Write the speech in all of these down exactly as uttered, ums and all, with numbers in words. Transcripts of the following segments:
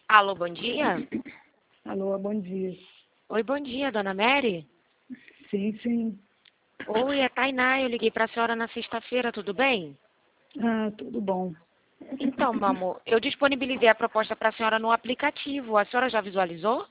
Alô, bom dia? Alô, bom dia. Oi, bom dia, dona Mary? Sim, sim. Oi, é Tainá, eu liguei para a senhora na sexta-feira, tudo bem? Ah, tudo bom. Então, meu amor, eu disponibilizei a proposta para a senhora no aplicativo. A senhora já visualizou?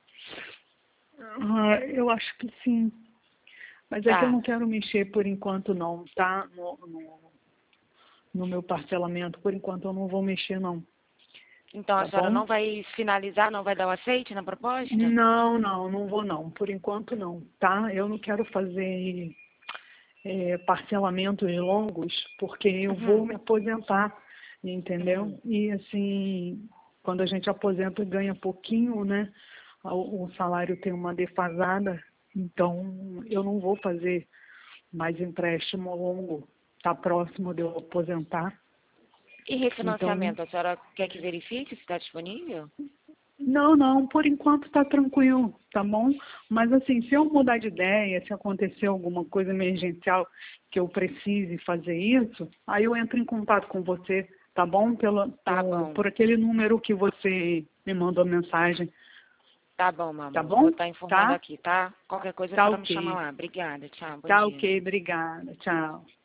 Ah, eu acho que sim. Mas é que eu Tá. não quero mexer por enquanto não, tá? No, no, no meu parcelamento, por enquanto eu não vou mexer não, Então a tá senhora bom? não vai finalizar, não vai dar o aceite na proposta? Não, não, não vou não, por enquanto não, tá? Eu não quero fazer é, parcelamentos longos, porque eu vou Uhum. me aposentar, entendeu? Uhum. E assim, quando a gente aposenta e ganha pouquinho, né? O, o salário tem uma defasada, então eu não vou fazer mais empréstimo longo, tá próximo de eu aposentar. E Então, refinanciamento, a senhora quer que verifique se está disponível? não, não, por enquanto tá tranquilo, tá bom? Mas assim, se eu mudar de ideia, se acontecer alguma coisa emergencial que eu precise fazer isso, aí eu entro em contato com você, tá bom? Pela, Tá pelo, bom. por aquele número que você me mandou mensagem, Tá bom, meu tá amor. Vou bom? estar informando Tá? aqui, tá? Qualquer coisa a Tá senhora me chama ok. lá. Obrigada, tchau, bom Tá dia. ok, obrigada. Tchau.